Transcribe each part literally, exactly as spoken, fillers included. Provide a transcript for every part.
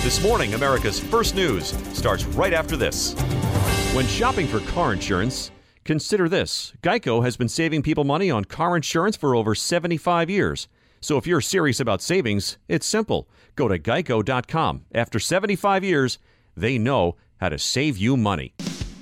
This morning, America's First News starts right after this. When shopping for car insurance, consider this. Geico has been saving people money on car insurance for over seventy-five years. So if you're serious about savings, it's simple. Go to geico dot com. After seventy-five years, they know how to save you money.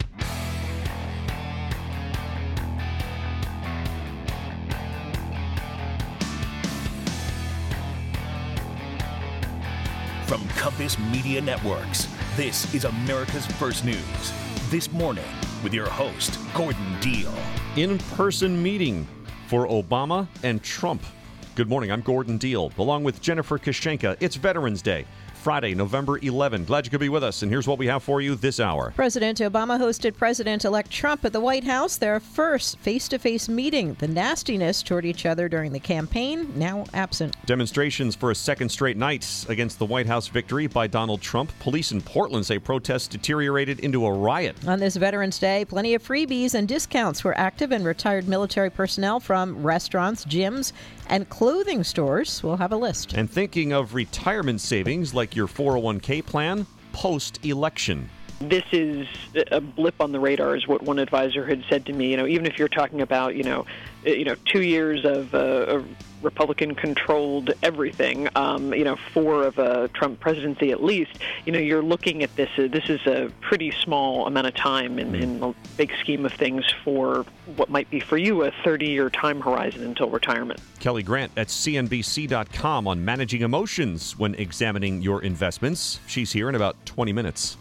From Compass Media Networks, this is America's First News. This morning with your host, Gordon Deal. In-person meeting for Obama and Trump. Good morning, I'm Gordon Deal. Along with Jennifer Kishenka, it's Veterans Day, Friday, November eleventh. Glad you could be with us, and here's what we have for you this hour. President Obama hosted President-elect Trump at the White House, their first face-to-face meeting. The nastiness toward each other during the campaign, now absent. Demonstrations for a second straight night against the White House victory by Donald Trump. Police in Portland say protests deteriorated into a riot. On this Veterans Day, plenty of freebies and discounts for active and retired military personnel from restaurants, gyms, and clothing stores. We'll have a list. And thinking of retirement savings like your four oh one k plan post-election. This is a blip on the radar, is what one advisor had said to me. You know, even if you're talking about, you know, you know, two years of uh, Republican-controlled everything, um, you know, four of a Trump presidency at least, you know, you're looking at this. Uh, this is a pretty small amount of time in, in the big scheme of things for what might be for you a thirty-year time horizon until retirement. Kelly Grant at C N B C dot com on managing emotions when examining your investments. She's here in about twenty minutes.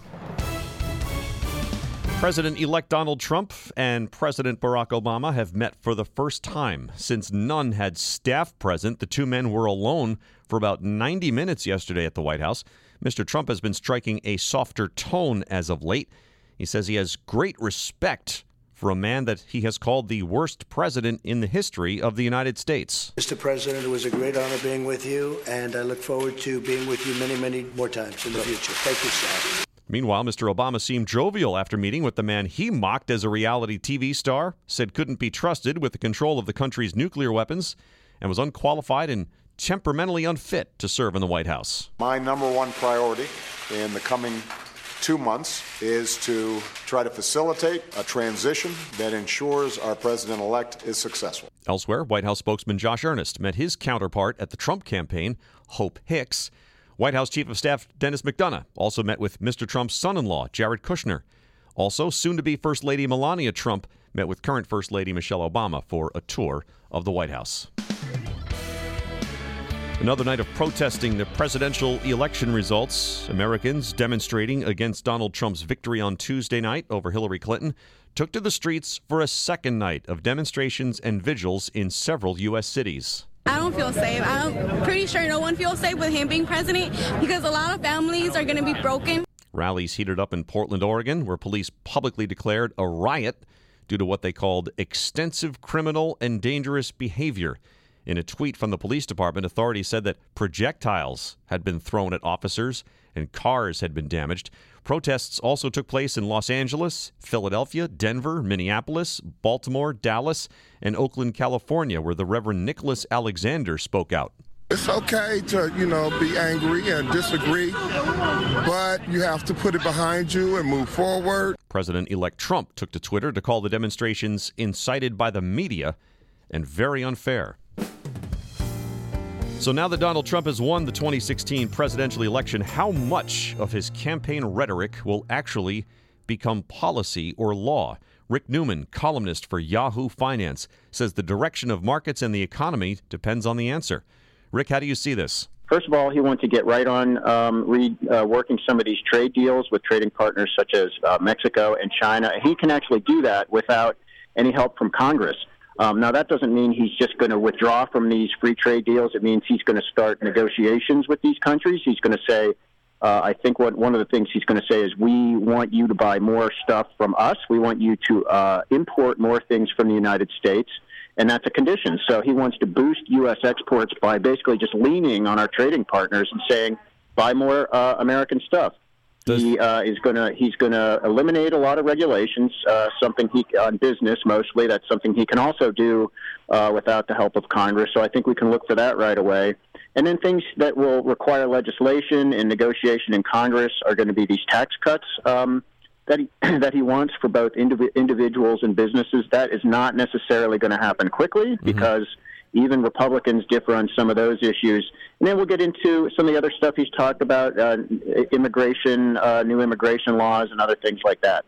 President-elect Donald Trump and President Barack Obama have met for the first time. Since none had staff present, the two men were alone for about ninety minutes yesterday at the White House. Mister Trump has been striking a softer tone as of late. He says he has great respect for a man that he has called the worst president in the history of the United States. Mister President, it was a great honor being with you, and I look forward to being with you many, many more times in the future. Thank you, sir. Meanwhile, Mister Obama seemed jovial after meeting with the man he mocked as a reality T V star, said couldn't be trusted with the control of the country's nuclear weapons, and was unqualified and temperamentally unfit to serve in the White House. My number one priority in the coming two months is to try to facilitate a transition that ensures our president-elect is successful. Elsewhere, White House spokesman Josh Earnest met his counterpart at the Trump campaign, Hope Hicks. White House Chief of Staff Dennis McDonough also met with Mister Trump's son-in-law, Jared Kushner. Also, soon-to-be First Lady Melania Trump met with current First Lady Michelle Obama for a tour of the White House. Another night of protesting the presidential election results. Americans demonstrating against Donald Trump's victory on Tuesday night over Hillary Clinton took to the streets for a second night of demonstrations and vigils in several U S cities. I don't feel safe. I'm pretty sure no one feels safe with him being president because a lot of families are going to be broken. Rallies heated up in Portland, Oregon, where police publicly declared a riot due to what they called extensive criminal and dangerous behavior. In a tweet from the police department, authorities said that projectiles had been thrown at officers and cars had been damaged. Protests also took place in Los Angeles, Philadelphia, Denver, Minneapolis, Baltimore, Dallas, and Oakland, California, where the Reverend Nicholas Alexander spoke out. It's okay to, you know, be angry and disagree, but you have to put it behind you and move forward. President-elect Trump took to Twitter to call the demonstrations incited by the media and very unfair. So now that Donald Trump has won the twenty sixteen presidential election, how much of his campaign rhetoric will actually become policy or law? Rick Newman, columnist for Yahoo Finance, says the direction of markets and the economy depends on the answer. Rick, how do you see this? First of all, he wants to get right on um, re, uh, working some of these trade deals with trading partners such as uh, Mexico and China. And he can actually do that without any help from Congress. Um, now, that doesn't mean he's just going to withdraw from these free trade deals. It means he's going to start negotiations with these countries. He's going to say, uh, I think what one of the things he's going to say is, we want you to buy more stuff from us. We want you to uh, import more things from the United States. And that's a condition. So he wants to boost U S exports by basically just leaning on our trading partners and saying, buy more uh, American stuff. He uh, is going to he's going to eliminate a lot of regulations, uh, something he on business mostly. That's something he can also do uh, without the help of Congress. So I think we can look for that right away. And then things that will require legislation and negotiation in Congress are going to be these tax cuts um, that he that he wants for both indiv- individuals and businesses. That is not necessarily going to happen quickly mm-hmm. because even Republicans differ on some of those issues. And then we'll get into some of the other stuff he's talked about, uh, immigration, uh, new immigration laws, and other things like that.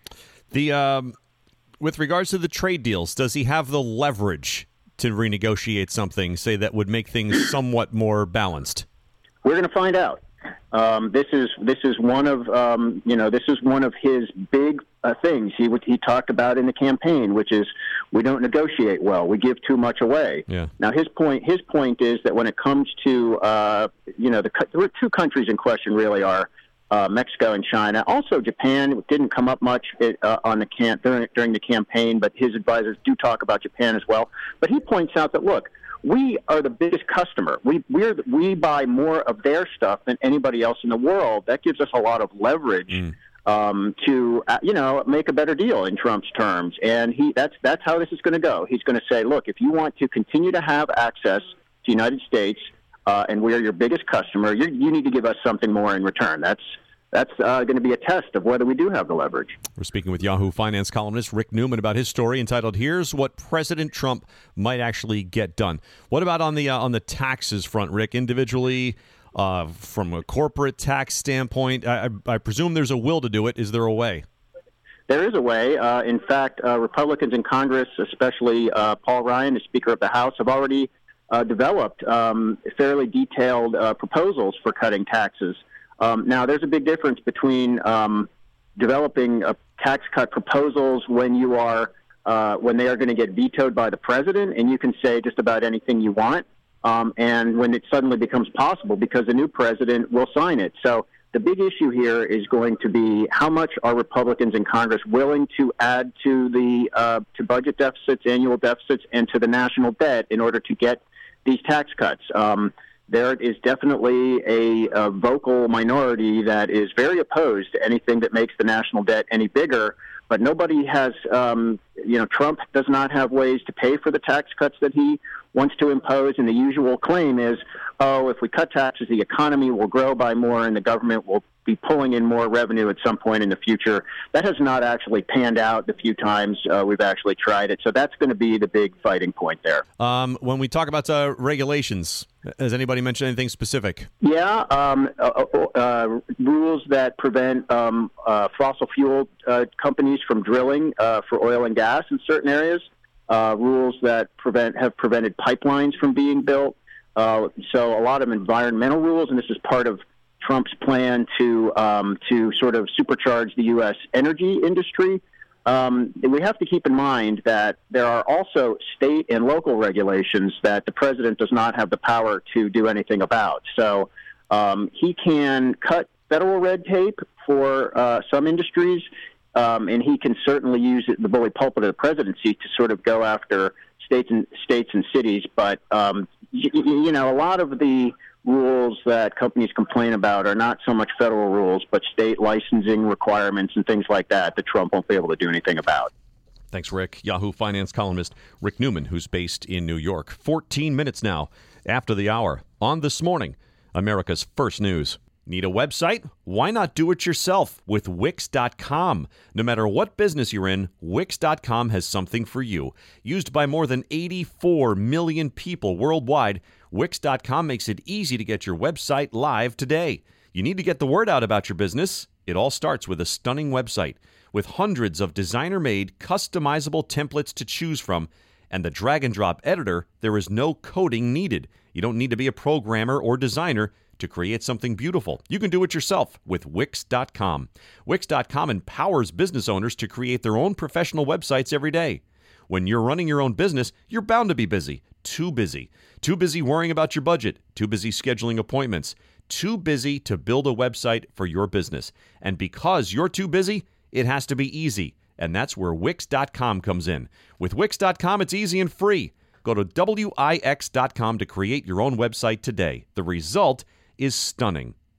The um, with regards to the trade deals, does he have the leverage to renegotiate something, say, that would make things somewhat more balanced? We're going to find out. Um, this is this is one of um, you know this is one of his big uh, things he he talked about in the campaign, which is we don't negotiate well, we give too much away. Yeah. Now his point his point is that when it comes to uh, you know the there were two countries in question really are uh, Mexico and China. Also Japan didn't come up much uh, on the can during during the campaign, but his advisors do talk about Japan as well. But he points out that look, we are the biggest customer. We we're, we buy more of their stuff than anybody else in the world. That gives us a lot of leverage mm. um, to uh, you know make a better deal in Trump's terms. And he that's that's how this is going to go. He's going to say, look, if you want to continue to have access to the United States, uh, and we're your biggest customer, you you need to give us something more in return. That's That's uh, going to be a test of whether we do have the leverage. We're speaking with Yahoo Finance columnist Rick Newman about his story entitled "Here's What President Trump Might Actually Get Done." What about on the uh, on the taxes front, Rick? Individually, uh, from a corporate tax standpoint, I, I, I presume there's a will to do it. Is there a way? There is a way. Uh, in fact, uh, Republicans in Congress, especially uh, Paul Ryan, the Speaker of the House, have already uh, developed um, fairly detailed uh, proposals for cutting taxes. Um, now, there's a big difference between um, developing uh, tax cut proposals when you are uh, when they are going to get vetoed by the president, and you can say just about anything you want, um, and when it suddenly becomes possible because the new president will sign it. So the big issue here is going to be how much are Republicans in Congress willing to add to the uh, to budget deficits, annual deficits, and to the national debt in order to get these tax cuts. Um, There is definitely a, a vocal minority that is very opposed to anything that makes the national debt any bigger, but nobody has, um, you know, Trump does not have ways to pay for the tax cuts that he wants to impose, and the usual claim is, oh, if we cut taxes, the economy will grow by more and the government will be pulling in more revenue at some point in the future. That has not actually panned out the few times uh, we've actually tried it, so that's going to be the big fighting point there. Um, when we talk about uh, regulations, has anybody mentioned anything specific? Yeah, um, uh, uh, rules that prevent um, uh, fossil fuel uh, companies from drilling uh, for oil and gas in certain areas. Uh, rules that prevent have prevented pipelines from being built. Uh, so a lot of environmental rules, and this is part of Trump's plan to um, to sort of supercharge the U S energy industry. Um, we have to keep in mind that there are also state and local regulations that the president does not have the power to do anything about. So um, he can cut federal red tape for uh, some industries, um, and he can certainly use it, the bully pulpit of the presidency to sort of go after states and states and cities. But um, y- you know, a lot of the rules that companies complain about are not so much federal rules, but state licensing requirements and things like that that Trump won't be able to do anything about. Thanks, Rick. Yahoo Finance columnist Rick Newman, who's based in New York. fourteen minutes now after the hour on This Morning, America's First News. Need a website? Why not do it yourself with Wix dot com? No matter what business you're in, Wix dot com has something for you. Used by more than eighty-four million people worldwide, Wix dot com makes it easy to get your website live today. You need to get the word out about your business. It all starts with a stunning website with hundreds of designer-made, customizable templates to choose from, and the drag-and-drop editor. There is no coding needed. You don't need to be a programmer or designer to create something beautiful. You can do it yourself with Wix dot com. Wix dot com empowers business owners to create their own professional websites every day. When you're running your own business, you're bound to be busy. Too busy. Too busy worrying about your budget. Too busy scheduling appointments. Too busy to build a website for your business. And because you're too busy, it has to be easy. And that's where Wix dot com comes in. With Wix dot com, it's easy and free. Go to Wix dot com to create your own website today. The result is stunning.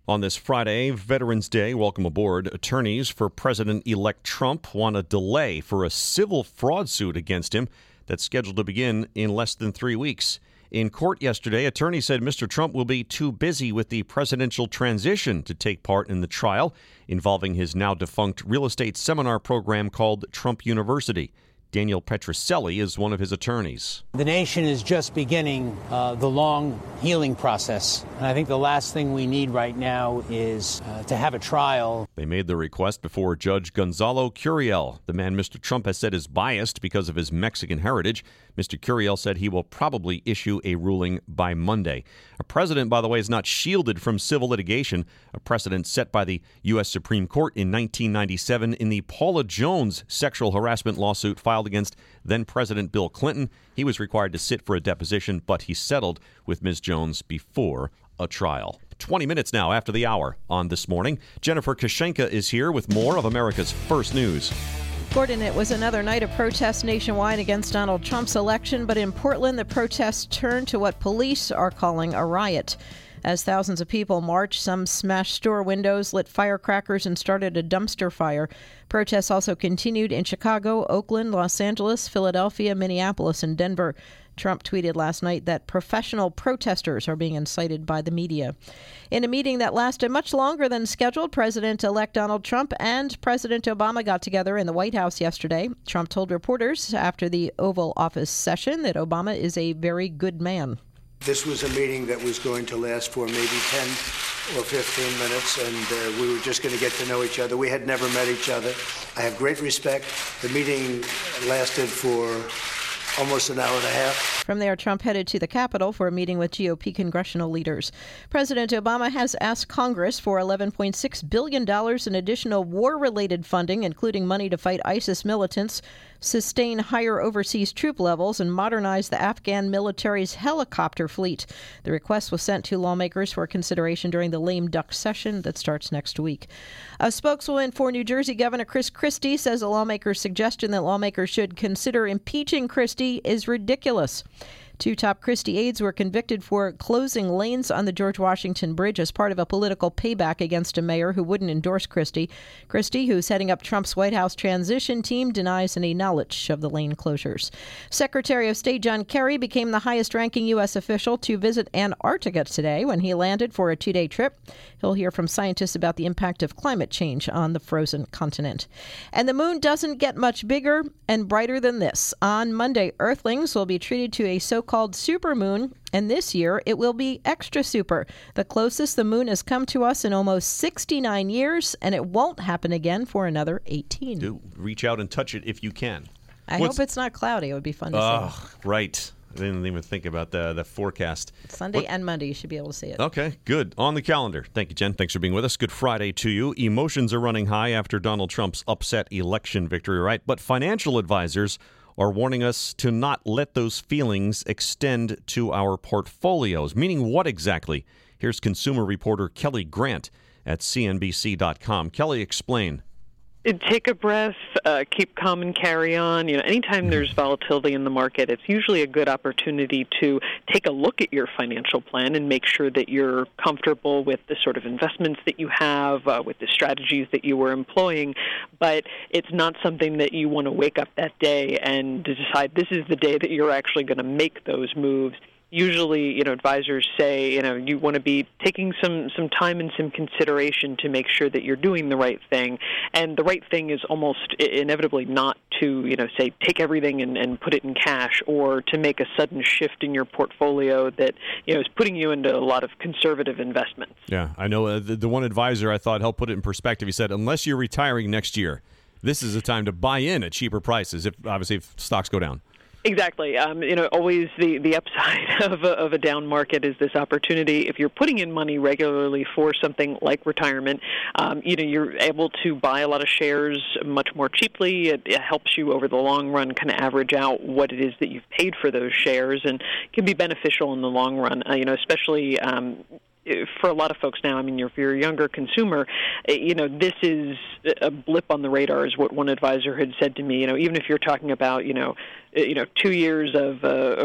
On this Friday, Veterans Day, welcome aboard. Attorneys for President-elect Trump want a delay for a civil fraud suit against him that's scheduled to begin in less than three weeks. In court yesterday, attorneys said Mister Trump will be too busy with the presidential transition to take part in the trial involving his now-defunct real estate seminar program called Trump University. Daniel Petrocelli is one of his attorneys. The nation is just beginning uh, the long healing process. And I think the last thing we need right now is uh, to have a trial. They made the request before Judge Gonzalo Curiel, the man Mister Trump has said is biased because of his Mexican heritage. Mister Curiel said he will probably issue a ruling by Monday. A president, by the way, is not shielded from civil litigation, a precedent set by the U S Supreme Court in nineteen ninety-seven in the Paula Jones sexual harassment lawsuit filed against then-President Bill Clinton. He was required to sit for a deposition, but he settled with Miz Jones before a trial. twenty minutes now after the hour on This Morning. Jennifer Kashenka is here with more of America's First News. Gordon, it was another night of protests nationwide against Donald Trump's election, but in Portland, the protests turned to what police are calling a riot. As thousands of people marched, some smashed store windows, lit firecrackers, and started a dumpster fire. Protests also continued in Chicago, Oakland, Los Angeles, Philadelphia, Minneapolis, and Denver. Trump tweeted last night that professional protesters are being incited by the media. In a meeting that lasted much longer than scheduled, President-elect Donald Trump and President Obama got together in the White House yesterday. Trump told reporters after the Oval Office session that Obama is a very good man. This was a meeting that was going to last for maybe ten or fifteen minutes, and uh, we were just going to get to know each other. We had never met each other. I have great respect. The meeting lasted for almost an hour and a half. From there, Trump headed to the Capitol for a meeting with G O P congressional leaders. President Obama has asked Congress for eleven point six billion dollars in additional war-related funding, including money to fight ISIS militants, sustain higher overseas troop levels, and modernize the Afghan military's helicopter fleet. The request was sent to lawmakers for consideration during the lame duck session that starts next week. A spokeswoman for New Jersey Governor Chris Christie says a lawmaker's suggestion that lawmakers should consider impeaching Christie is ridiculous. Two top Christie aides were convicted for closing lanes on the George Washington Bridge as part of a political payback against a mayor who wouldn't endorse Christie. Christie, who's heading up Trump's White House transition team, denies any knowledge of the lane closures. Secretary of State John Kerry became the highest-ranking U S official to visit Antarctica today when he landed for a two-day trip. He'll hear from scientists about the impact of climate change on the frozen continent. And the moon doesn't get much bigger and brighter than this. On Monday, Earthlings will be treated to a so called supermoon, and this year it will be extra super. The closest the moon has come to us in almost sixty-nine years, and it won't happen again for another eighteen. Do reach out and touch it if you can. I What's, hope it's not cloudy. It would be fun to uh, see. Right. I didn't even think about the, the forecast. Sunday what? and Monday, you should be able to see it. Okay, good. On the calendar. Thank you, Jen. Thanks for being with us. Good Friday to you. Emotions are running high after Donald Trump's upset election victory, right? But financial advisors are warning us to not let those feelings extend to our portfolios. Meaning what exactly? Here's consumer reporter Kelly Grant at C N B C dot com. Kelly, explain. Take a breath, uh, keep calm and carry on. You know, anytime there's volatility in the market, it's usually a good opportunity to take a look at your financial plan and make sure that you're comfortable with the sort of investments that you have, uh, with the strategies that you were employing. But it's not something that you want to wake up that day and decide this is the day that you're actually going to make those moves. Usually, you know, advisors say, you know, you want to be taking some, some time and some consideration to make sure that you're doing the right thing. And the right thing is almost inevitably not to, you know, say, take everything and, and put it in cash, or to make a sudden shift in your portfolio that, you know, is putting you into a lot of conservative investments. Yeah, I know uh, the, the one advisor I thought helped put it in perspective. He said, unless you're retiring next year, this is a time to buy in at cheaper prices, if obviously if stocks go down. Exactly. Um, you know, always the, the upside of a, of a down market is this opportunity. If you're putting in money regularly for something like retirement, um, you know, you're able to buy a lot of shares much more cheaply. It, it helps you over the long run kind of average out what it is that you've paid for those shares, and can be beneficial in the long run, uh, you know, especially um, for a lot of folks now. I mean, if you're a younger consumer, you know, this is a blip on the radar, is what one advisor had said to me. You know, even if you're talking about, you know, you know, two years of, uh, of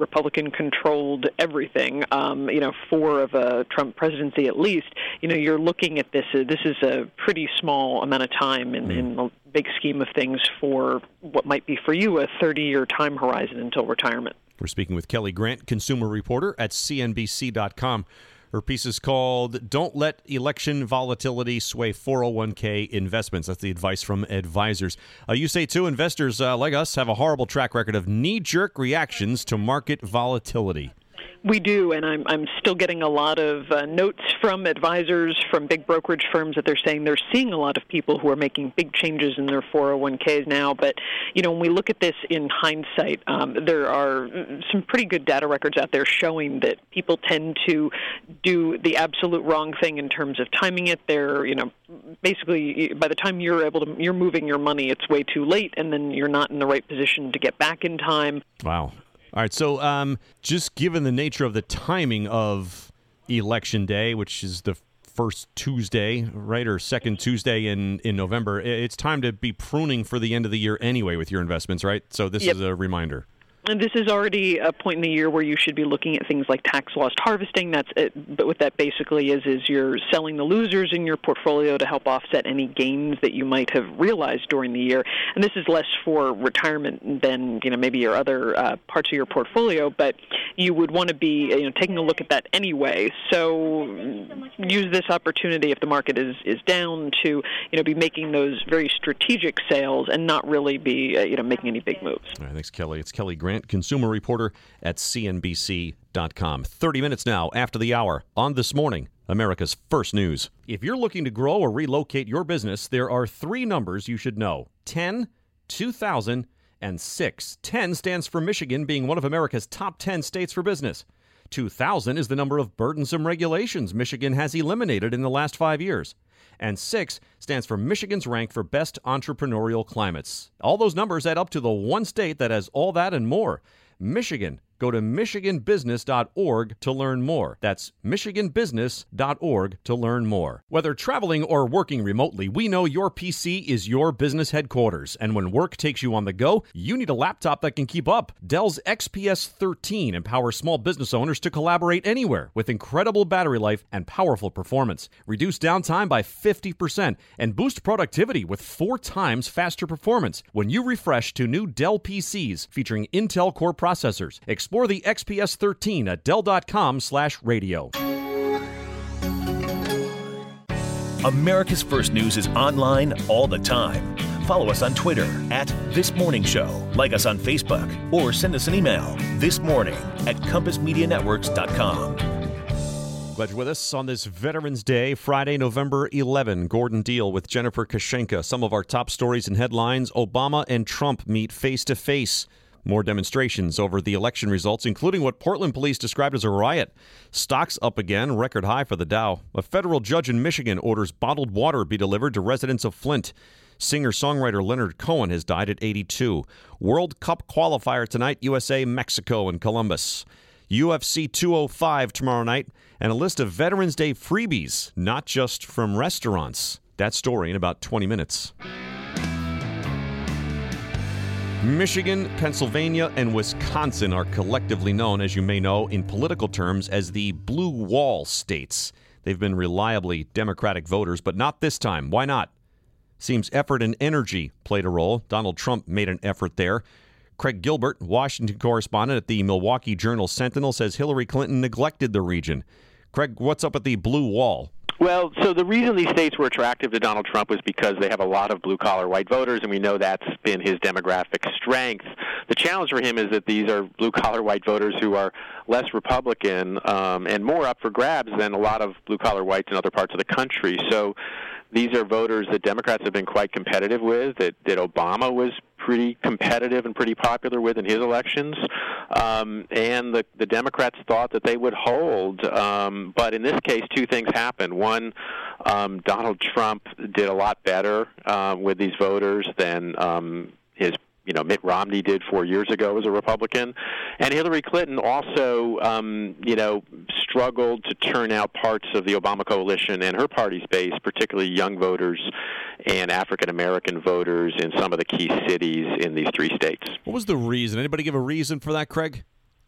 Republican-controlled everything, um, you know, four of a Trump presidency at least, you know, you're looking at this. Uh, this is a pretty small amount of time in, in the big scheme of things for what might be for you a thirty-year time horizon until retirement. We're speaking with Kelly Grant, consumer reporter at C N B C dot com. Her piece is called "Don't Let Election Volatility Sway four oh one k Investments." That's the advice from advisors. Uh, you say, too, investors uh, like us have a horrible track record of knee-jerk reactions to market volatility. We do, and I'm I'm still getting a lot of uh, notes from advisors from big brokerage firms that they're saying they're seeing a lot of people who are making big changes in their four oh one k's now. But, you know, when we look at this in hindsight, um, there are some pretty good data records out there showing that people tend to do the absolute wrong thing in terms of timing it. They're, you know, basically by the time you're able to, you're moving your money, it's way too late, and then you're not in the right position to get back in time. Wow. All right, so um, just given the nature of the timing of Election Day, which is the first Tuesday, right, or second Tuesday in, in November, it's time to be pruning for the end of the year anyway with your investments, right? So this Yep. is a reminder. And this is already a point in the year where you should be looking at things like tax loss harvesting. That's it. But what that basically is is you're selling the losers in your portfolio to help offset any gains that you might have realized during the year. And this is less for retirement than, you know, maybe your other uh, parts of your portfolio. But you would want to be, you know, taking a look at that anyway. So use this opportunity if the market is, is down to, you know, be making those very strategic sales and not really be, uh, you know, making any big moves. All right, thanks, Kelly. It's Kelly Grant, consumer reporter at C N B C dot com. thirty minutes now after the hour on This Morning, America's First News. If you're looking to grow or relocate your business, there are three numbers you should know: ten, two thousand, and six. ten stands for Michigan being one of America's top ten states for business. two thousand is the number of burdensome regulations Michigan has eliminated in the last five years. And six stands for Michigan's rank for best entrepreneurial climates. All those numbers add up to the one state that has all that and more: Michigan. Go to michigan business dot org to learn more. That's michigan business dot org to learn more. Whether traveling or working remotely, we know your P C is your business headquarters. And when work takes you on the go, you need a laptop that can keep up. Dell's X P S thirteen empowers small business owners to collaborate anywhere with incredible battery life and powerful performance. Reduce downtime by fifty percent and boost productivity with four times faster performance when you refresh to new Dell P Cs featuring Intel Core processors. Explore the X P S thirteen at dell dot com slash radio. America's First News is online all the time. Follow us on Twitter at This Morning Show. Like us on Facebook or send us an email this morning at compass media networks dot com. Glad you're with us on this Veterans Day, Friday, November eleventh. Gordon Deal with Jennifer Kashenka. Some of our top stories and headlines: Obama and Trump meet face-to-face. More demonstrations over the election results, including what Portland police described as a riot. Stocks up again, record high for the Dow. A federal judge in Michigan orders bottled water be delivered to residents of Flint. Singer-songwriter Leonard Cohen has died at eighty-two. World Cup qualifier tonight, U S A, Mexico, and Columbus. U F C two oh five tomorrow night, and a list of Veterans Day freebies, not just from restaurants. That story in about twenty minutes. Michigan, Pennsylvania, and Wisconsin are collectively known, as you may know, in political terms as the Blue Wall states. They've been reliably Democratic voters, but not this time. Why not? Seems effort and energy played a role. Donald Trump made an effort there. Craig Gilbert, Washington correspondent at the Milwaukee Journal-Sentinel, says Hillary Clinton neglected the region. Craig, what's up at the Blue Wall? Well, so the reason these states were attractive to Donald Trump was because they have a lot of blue-collar white voters, and we know that's been his demographic strength. The challenge for him is that these are blue-collar white voters who are less Republican um, and more up for grabs than a lot of blue-collar whites in other parts of the country. So these are voters that Democrats have been quite competitive with, that, that Obama was pretty competitive and pretty popular with in his elections, um, and the, the Democrats thought that they would hold. Um, but in this case, two things happened. One, um, Donald Trump did a lot better uh, with these voters than um, his you know, Mitt Romney did four years ago as a Republican. And Hillary Clinton also, um, you know, struggled to turn out parts of the Obama coalition and her party's base, particularly young voters and African-American voters in some of the key cities in these three states. What was the reason? Anybody give a reason for that, Craig?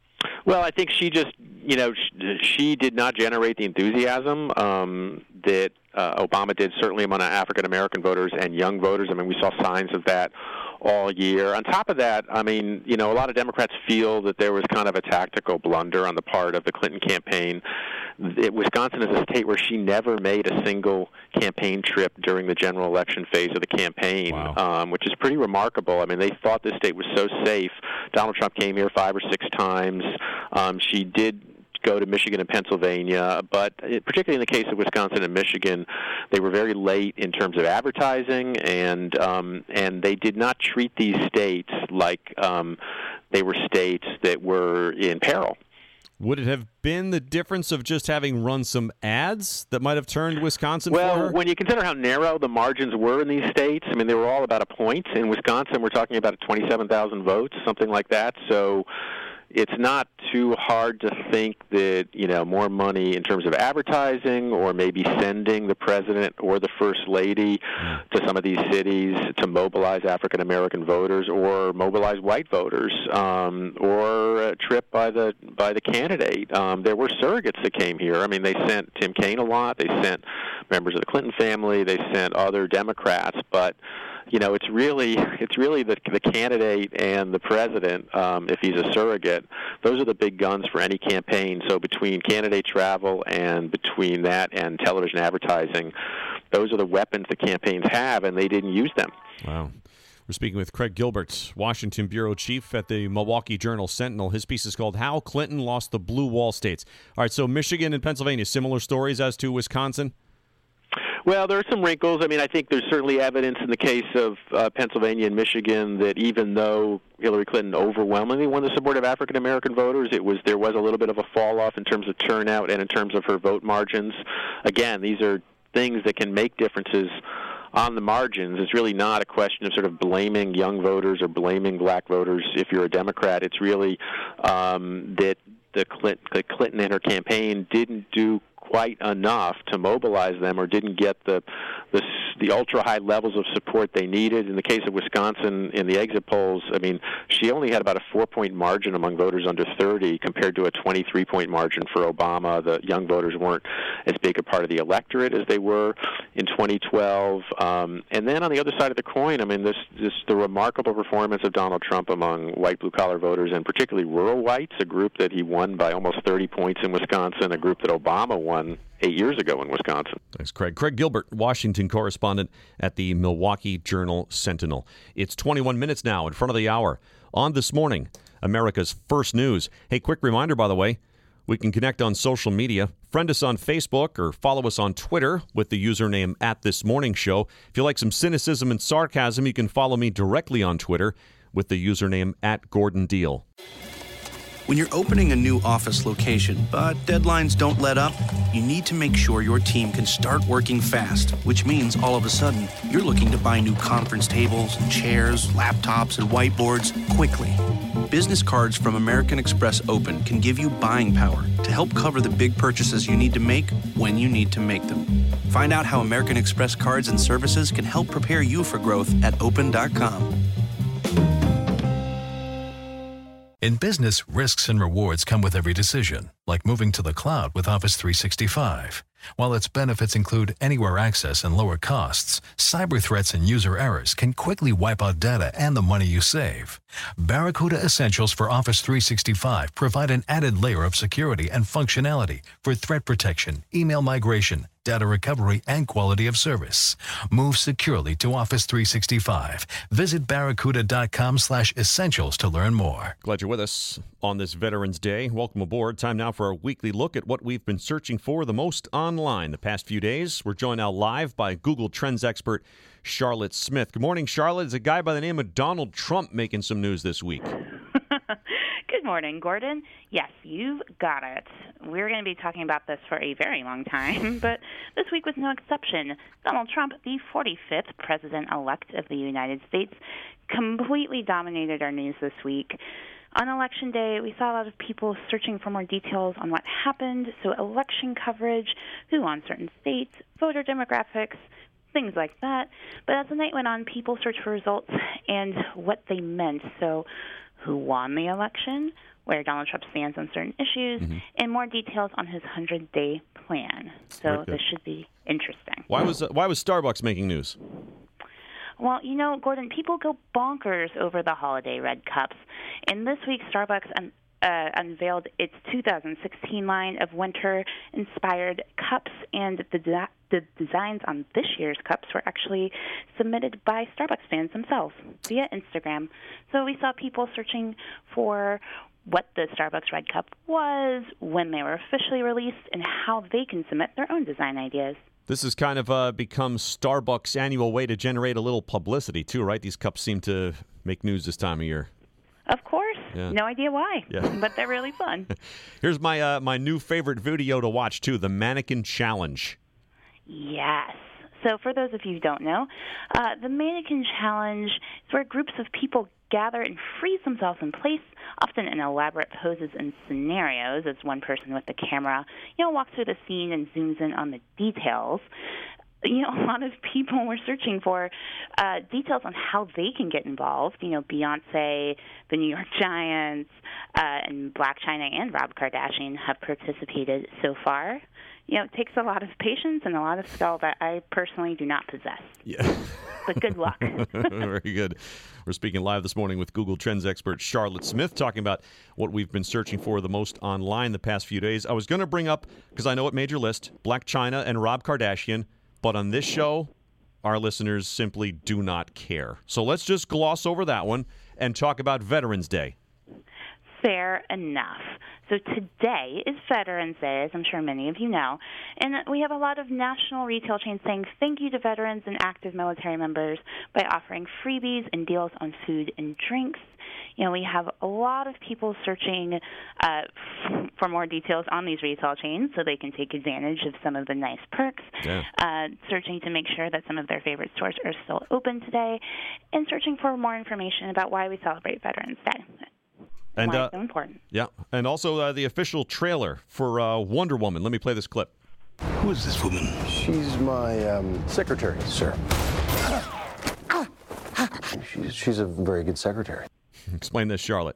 Well, I think she just, you know, she, she did not generate the enthusiasm um, that uh, Obama did, certainly among African-American voters and young voters. I mean, we saw signs of that all year. On top of that, I mean, you know, a lot of Democrats feel that there was kind of a tactical blunder on the part of the Clinton campaign. It, Wisconsin is a state where she never made a single campaign trip during the general election phase of the campaign, wow. um, which is pretty remarkable. I mean, they thought this state was so safe. Donald Trump came here five or six times. Um, she did go to Michigan and Pennsylvania, but it, particularly in the case of Wisconsin and Michigan, they were very late in terms of advertising, and um, and they did not treat these states like um, they were states that were in peril. Would it have been the difference of just having run some ads that might have turned Wisconsin well, for her? When you consider how narrow the margins were in these states, I mean, they were all about a point. In Wisconsin, we're talking about twenty-seven thousand votes, something like that. So it's not too hard to think that, you know, more money in terms of advertising or maybe sending the president or the first lady to some of these cities to mobilize African-American voters or mobilize white voters, um, or a trip by the by the candidate. Um, there were surrogates that came here. I mean, they sent Tim Kaine a lot. They sent members of the Clinton family. They sent other Democrats, but you know, it's really it's really the the candidate and the president, um, if he's a surrogate. Those are the big guns for any campaign. So between candidate travel and between that and television advertising, those are the weapons the campaigns have, and they didn't use them. Wow. We're speaking with Craig Gilbert, Washington bureau chief at the Milwaukee Journal-Sentinel. His piece is called How Clinton Lost the Blue Wall States. All right, so Michigan and Pennsylvania, similar stories as to Wisconsin? Well, there are some wrinkles. I mean, I think there's certainly evidence in the case of uh, Pennsylvania and Michigan that even though Hillary Clinton overwhelmingly won the support of African-American voters, it was there was a little bit of a fall-off in terms of turnout and in terms of her vote margins. Again, these are things that can make differences on the margins. It's really not a question of sort of blaming young voters or blaming black voters if you're a Democrat. It's really um, that the Clinton, the Clinton and her campaign didn't do quite enough to mobilize them, or didn't get the the, the ultra-high levels of support they needed. In the case of Wisconsin, in the exit polls, I mean, she only had about a four-point margin among voters under thirty compared to a twenty-three point margin for Obama. The young voters weren't as big a part of the electorate as they were in twenty twelve. Um, and then on the other side of the coin, I mean, this, this the remarkable performance of Donald Trump among white blue-collar voters, and particularly rural whites, a group that he won by almost thirty points in Wisconsin, a group that Obama won eight years ago in Wisconsin. Thanks, Craig. Craig Gilbert, Washington correspondent at the Milwaukee Journal-Sentinel. It's twenty-one minutes now in front of the hour. On This Morning, America's First News. Hey, quick reminder, by the way, we can connect on social media. Friend us on Facebook or follow us on Twitter with the username at This Morning Show. If you like some cynicism and sarcasm, you can follow me directly on Twitter with the username at Gordon Deal. When you're opening a new office location, but deadlines don't let up, you need to make sure your team can start working fast, which means all of a sudden, you're looking to buy new conference tables, and chairs, laptops, and whiteboards quickly. Business cards from American Express Open can give you buying power to help cover the big purchases you need to make when you need to make them. Find out how American Express cards and services can help prepare you for growth at open dot com. In business, risks and rewards come with every decision, like moving to the cloud with Office three sixty-five. While its benefits include anywhere access and lower costs, cyber threats and user errors can quickly wipe out data and the money you save. Barracuda Essentials for Office three sixty-five provide an added layer of security and functionality for threat protection, email migration, data recovery, and quality of service. Move securely to Office three sixty-five. Visit barracuda.com slash essentials to learn more. Glad you're with us on this Veterans Day. Welcome aboard. Time now for a weekly look at what we've been searching for the most online the past few days. We're joined now live by Google Trends expert Charlotte Smith. Good morning, Charlotte. There's a guy by the name of Donald Trump making some news this week. Good morning, Gordon. Yes, you've got it. We're going to be talking about this for a very long time, but this week was no exception. Donald Trump, the forty-fifth president-elect of the United States, completely dominated our news this week. On Election Day, we saw a lot of people searching for more details on what happened, so election coverage, who won certain states, voter demographics, things like that. But as the night went on, people searched for results and what they meant. So who won the election? where Donald Trump stands on certain issues, mm-hmm. and more details on his hundred-day plan. So this should be interesting. Why was uh, why was Starbucks making news? Well, you know, Gordon, people go bonkers over the holiday red cups. And this week, Starbucks un- uh, unveiled its two thousand sixteen line of winter-inspired cups, and the, de- the designs on this year's cups were actually submitted by Starbucks fans themselves via Instagram. So we saw people searching for what the Starbucks Red Cup was, when they were officially released, and how they can submit their own design ideas. This has kind of uh, become Starbucks' annual way to generate a little publicity, too, right? These cups seem to make news this time of year. Of course. Yeah. No idea why, yeah. but they're really fun. Here's my uh, my new favorite video to watch, too, the Mannequin Challenge. Yes. So for those of you who don't know, uh, the Mannequin Challenge is where groups of people gather and freeze themselves in place, often in elaborate poses and scenarios, as one person with the camera, you know, walks through the scene and zooms in on the details. You know, a lot of people were searching for uh, details on how they can get involved. You know, Beyonce, the New York Giants, uh, and Blac Chyna and Rob Kardashian have participated so far. You know, it takes a lot of patience and a lot of skill that I personally do not possess. Yeah. But good luck. Very good. We're speaking live this morning with Google Trends expert Charlotte Smith, talking about what we've been searching for the most online the past few days. I was going to bring up, because I know it made your list, Blac Chyna and Rob Kardashian, but on this show, our listeners simply do not care. So let's just gloss over that one and talk about Veterans Day. Fair enough. So today is Veterans Day, as I'm sure many of you know, and we have a lot of national retail chains saying thank you to veterans and active military members by offering freebies and deals on food and drinks. You know, we have a lot of people searching uh, f- for more details on these retail chains so they can take advantage of some of the nice perks, yeah. uh, searching to make sure that some of their favorite stores are still open today, and searching for more information about why we celebrate Veterans Day. And why uh, it's so important. Yeah, and also uh, the official trailer for uh, Wonder Woman. Let me play this clip. Who is this woman? She's my um, secretary, sir. She's, she's a very good secretary. Explain this, Charlotte.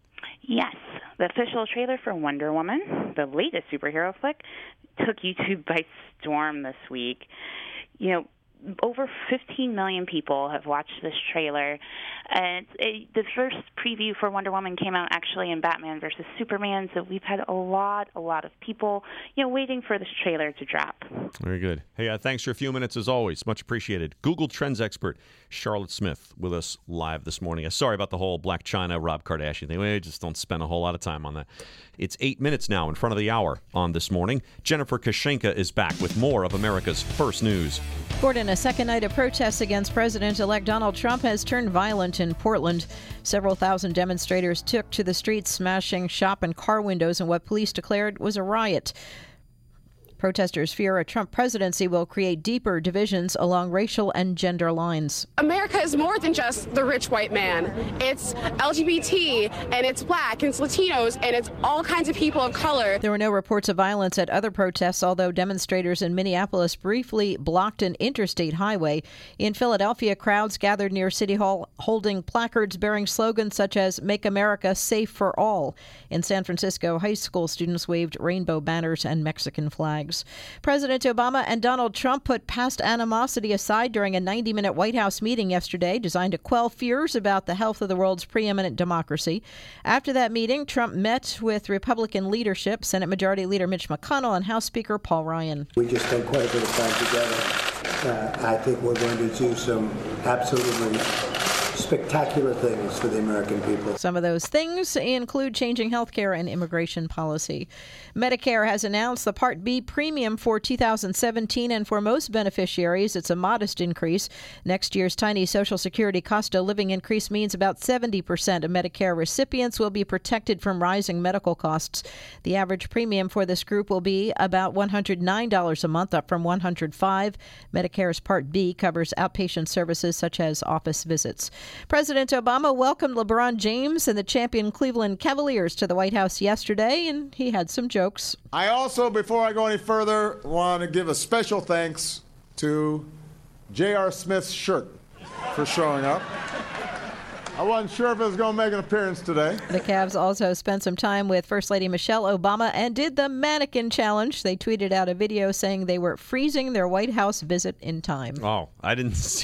Yes, the official trailer for Wonder Woman, the latest superhero flick, took YouTube by storm this week. You know, over fifteen million people have watched this trailer. And it's, it, the first preview for Wonder Woman came out actually in Batman versus Superman, so we've had a lot, a lot of people, you know, waiting for this trailer to drop. Very good. Hey, uh, thanks for a few minutes as always. Much appreciated. Google Trends expert Charlotte Smith with us live this morning. Uh, sorry about the whole Blac Chyna, Rob Kardashian thing. We just don't spend a whole lot of time on that. It's eight minutes now in front of the hour on This Morning. Jennifer Kashenka is back with more of America's First News. Gordon, a second night of protests against President-elect Donald Trump has turned violent in Portland. Several thousand demonstrators took to the streets, smashing shop and car windows in what police declared was a riot. Protesters fear a Trump presidency will create deeper divisions along racial and gender lines. America is more than just the rich white man. It's L G B T, and it's black, and it's Latinos, and it's all kinds of people of color. There were no reports of violence at other protests, although demonstrators in Minneapolis briefly blocked an interstate highway. In Philadelphia, crowds gathered near City Hall holding placards bearing slogans such as "Make America Safe for All." In San Francisco, high school students waved rainbow banners and Mexican flags. President Obama and Donald Trump put past animosity aside during a ninety-minute White House meeting yesterday designed to quell fears about the health of the world's preeminent democracy. After that meeting, Trump met with Republican leadership, Senate Majority Leader Mitch McConnell and House Speaker Paul Ryan. We just spent quite a bit of time together. Uh, I think we're going to do some absolutely spectacular things for the American people. Some of those things include changing health care and immigration policy. Medicare has announced the Part B premium for two thousand seventeen, and for most beneficiaries, it's a modest increase. Next year's tiny Social Security cost of living increase means about seventy percent of Medicare recipients will be protected from rising medical costs. The average premium for this group will be about one hundred nine dollars a month, up from one hundred five dollars. Medcare's Part B covers outpatient services such as office visits. President Obama welcomed LeBron James and the champion Cleveland Cavaliers to the White House yesterday, and he had some jokes. I also, before I go any further, want to give a special thanks to J R. Smith's shirt for showing up. I wasn't sure if it was going to make an appearance today. The Cavs also spent some time with First Lady Michelle Obama and did the mannequin challenge. They tweeted out a video saying they were freezing their White House visit in time. Oh, I didn't see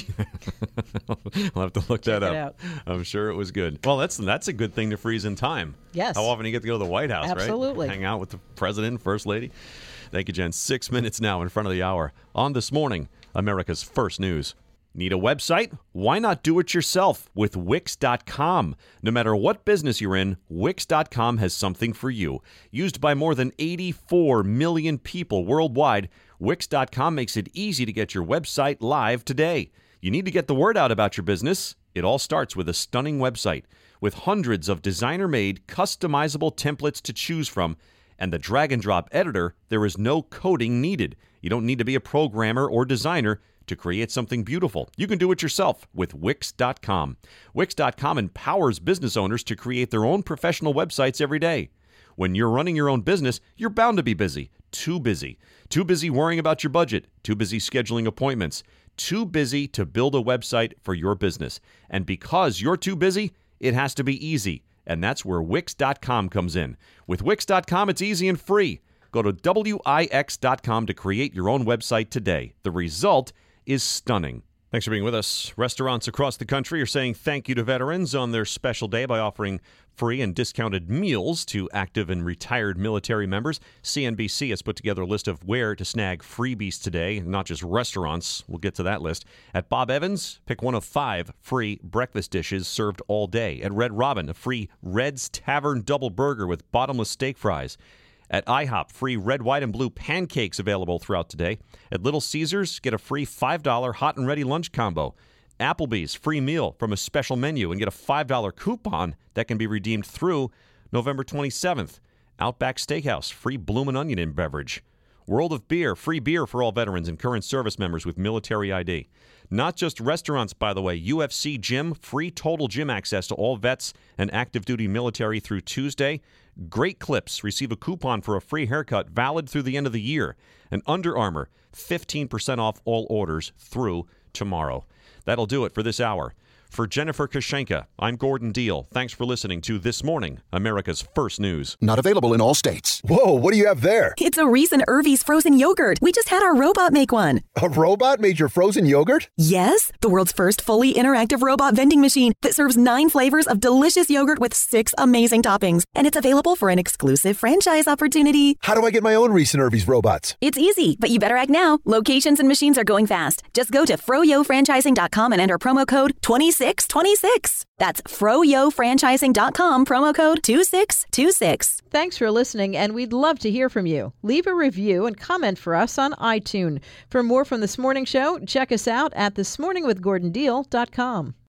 that. I'll have to look Check that it up. out. I'm sure it was good. Well, that's that's a good thing to freeze in time. Yes. How often do you get to go to the White House, Absolutely. right? Hang out with the president, first lady. Thank you, Jen. Six minutes now in front of the hour. On This Morning, America's First News. Need a website? Why not do it yourself with Wix dot com? No matter what business you're in, Wix dot com has something for you. Used by more than eighty-four million people worldwide, Wix dot com makes it easy to get your website live today. You need to get the word out about your business? It all starts with a stunning website. With hundreds of designer-made, customizable templates to choose from, and the drag-and-drop editor, there is no coding needed. You don't need to be a programmer or designer to create something beautiful. You can do it yourself with Wix dot com. Wix dot com empowers business owners to create their own professional websites every day. When you're running your own business, you're bound to be busy. Too busy. Too busy worrying about your budget. Too busy scheduling appointments. Too busy to build a website for your business. And because you're too busy, it has to be easy. And that's where Wix dot com comes in. With Wix dot com, it's easy and free. Go to Wix dot com to create your own website today. The result is stunning. Thanks for being with us. Restaurants across the country are saying thank you to veterans on their special day by offering free and discounted meals to active and retired military members. C N B C has put together a list of where to snag freebies today, not just restaurants. We'll get to that list. At Bob Evans, pick one of five free breakfast dishes served all day. At Red Robin, a free Red's Tavern double burger with bottomless steak fries. At IHOP, free red, white, and blue pancakes available throughout today. At Little Caesars, get a free five dollar hot and ready lunch combo. Applebee's, free meal from a special menu and get a five dollar coupon that can be redeemed through November twenty-seventh. Outback Steakhouse, free Bloomin' Onion and beverage. World of Beer, free beer for all veterans and current service members with military I D. Not just restaurants, by the way. U F C Gym, free total gym access to all vets and active duty military through Tuesday. Great Clips, receive a coupon for a free haircut valid through the end of the year. And Under Armour, fifteen percent off all orders through tomorrow. That'll do it for this hour. For Jennifer Kashenka, I'm Gordon Deal. Thanks for listening to This Morning, America's First News. Not available in all states. Whoa, what do you have there? It's a Reese and Irvy's frozen yogurt. We just had our robot make one. A robot made your frozen yogurt? Yes, the world's first fully interactive robot vending machine that serves nine flavors of delicious yogurt with six amazing toppings. And it's available for an exclusive franchise opportunity. How do I get my own Reese and Irvy's robots? It's easy, but you better act now. Locations and machines are going fast. Just go to froyo franchising dot com and enter promo code twenty-six twenty-six. That's froyo franchising dot com, promo code two six two six. Thanks for listening, and we'd love to hear from you. Leave a review and comment for us on iTunes. For more from This Morning Show, check us out at this morning with gordon deal dot com.